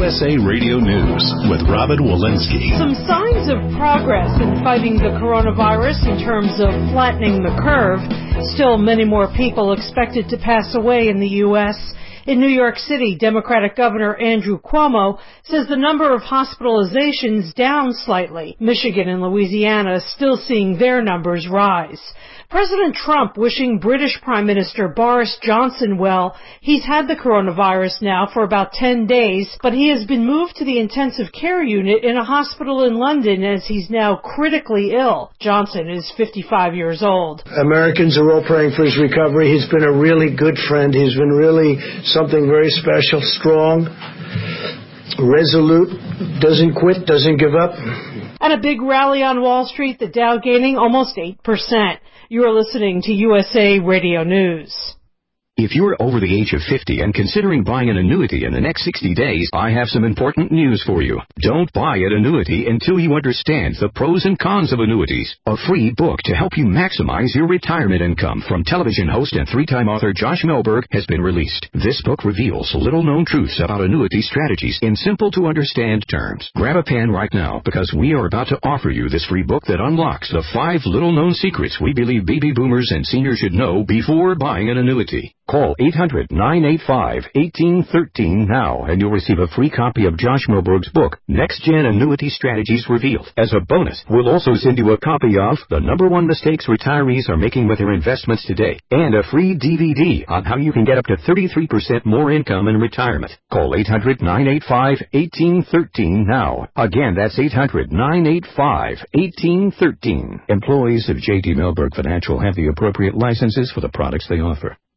USA Radio News with Robin Walensky. Some signs of progress in fighting the coronavirus in terms of flattening the curve. Still, many more people expected to pass away in the U.S. In New York City, Democratic Governor Andrew Cuomo says the number of hospitalizations down slightly. Michigan and Louisiana still seeing their numbers rise. President Trump wishing British Prime Minister Boris Johnson well. He's had the coronavirus now for about 10 days, but he has been moved to the intensive care unit in a hospital in London as he's now critically ill. Johnson is 55 years old. Americans are all praying for his recovery. He's been a really good friend. He's been really something very special, strong, resolute, doesn't quit, doesn't give up. And a big rally on Wall Street, the Dow gaining almost 8%. You are listening to USA Radio News. If you're over the age of 50 and considering buying an annuity in the next 60 days, I have some important news for you. Don't buy an annuity until you understand the pros and cons of annuities. A free book to help you maximize your retirement income from television host and three-time author Josh Melberg has been released. This book reveals little-known truths about annuity strategies in simple-to-understand terms. Grab a pen right now because we are about to offer you this free book that unlocks the 5 little-known secrets we believe baby boomers and seniors should know before buying an annuity. Call 800-985-1813 now, and you'll receive a free copy of Josh Melberg's book, Next Gen Annuity Strategies Revealed. As a bonus, we'll also send you a copy of The #1 Mistakes Retirees Are Making with Their Investments Today, and a free DVD on how you can get up to 33% more income in retirement. Call 800-985-1813 now. Again, that's 800-985-1813. Employees of J.D. Melberg Financial have the appropriate licenses for the products they offer.